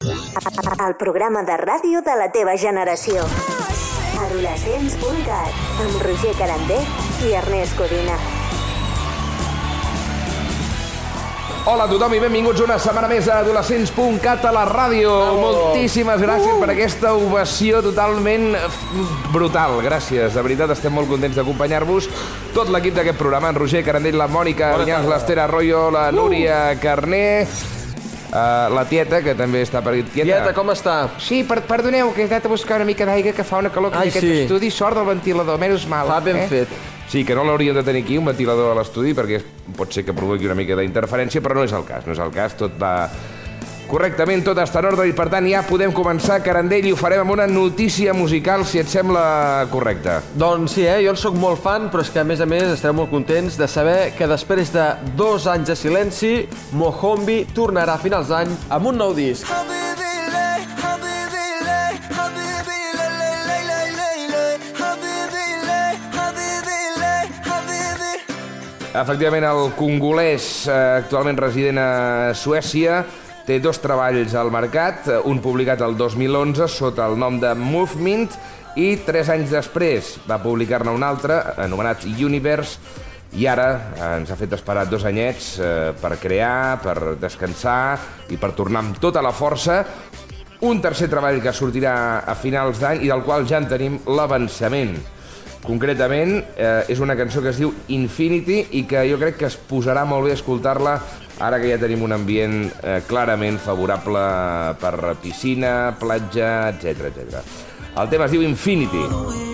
El programa de ràdio de la teva generació. Adolescents.cat, amb Roger Carandet i Ernest Codina. Hola a tothom i benvinguts una setmana més a Adolescents.cat a la ràdio. Moltíssimes gràcies per aquesta ovació totalment brutal. Gràcies, de veritat estem molt contents d'acompanyar-vos. Tot l'equip d'aquest programa, en Roger Carandet, la Mònica Vinyals, l'Esther Arroyo, la Núria Carné, la tieta, que també està per aquí. Tieta, com està? Sí, perdoneu, que he anat a buscar una mica d'aigua, que fa una calor que aquest estudi. Sort del ventilador, menys mal. Fa ben fet. Sí, que no l'hauríem de tenir aquí, un ventilador a l'estudi, perquè pot ser que provoqui una mica d'interferència, però no és el cas, tot va correctament, tot està en ordre i per tant ja podem començar, Carandell, i ho farem amb una notícia musical, si et sembla correcte. Doncs sí, jo en soc molt fan, però és que a més estarem molt contents de saber que després de 2 anys de silenci, Mohombi tornarà a finals d'any amb un nou disc. Efectivament, el congolès, actualment resident a Suècia, té 2 treballs al mercat, un publicat el 2011 sota el nom de Movement i 3 anys després va publicar-ne un altre, anomenat Universe, i ara ens ha fet esperar 2 anyets per crear, per descansar i per tornar amb tota la força. Un tercer treball que sortirà a finals d'any i del qual ja en tenim l'avançament. Concretament, és una cançó que es diu Infinity i que jo crec que es posarà molt bé escoltar-la ara que ja tenim un ambient clarament favorable per piscina, platja, etc. El tema es diu Infinity.